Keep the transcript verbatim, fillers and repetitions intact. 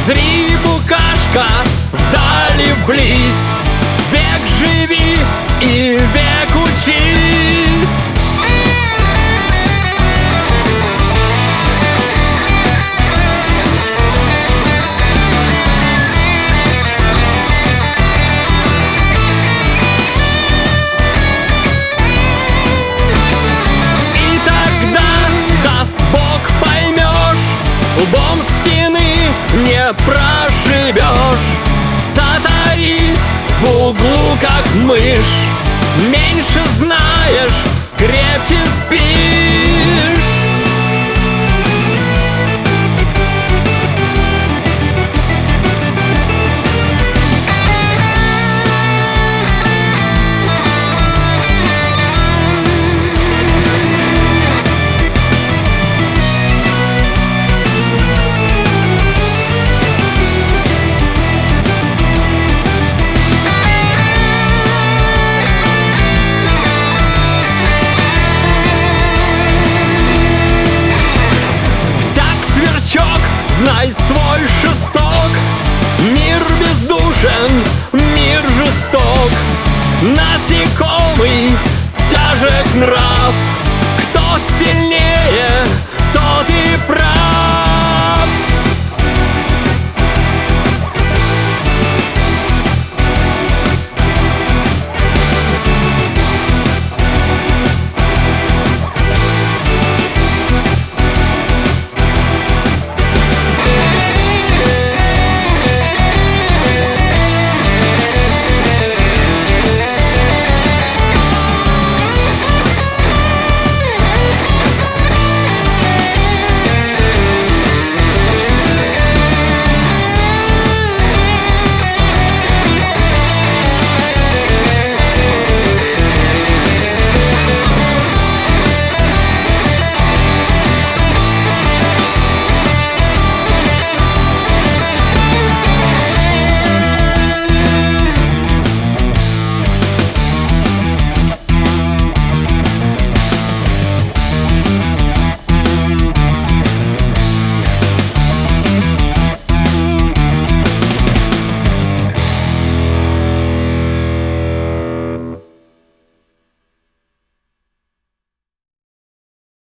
Зри, букашка, вдали вблизь, век живи и век учись. И тогда, даст Бог, поймешь, лбом стены не прошибешь. Затаись в углу, как мышь, меньше знаешь, крепче спишь. Знай свой шесток, мир бездушен, мир жесток. Насекомый, тяжек нрав, кто сильнее,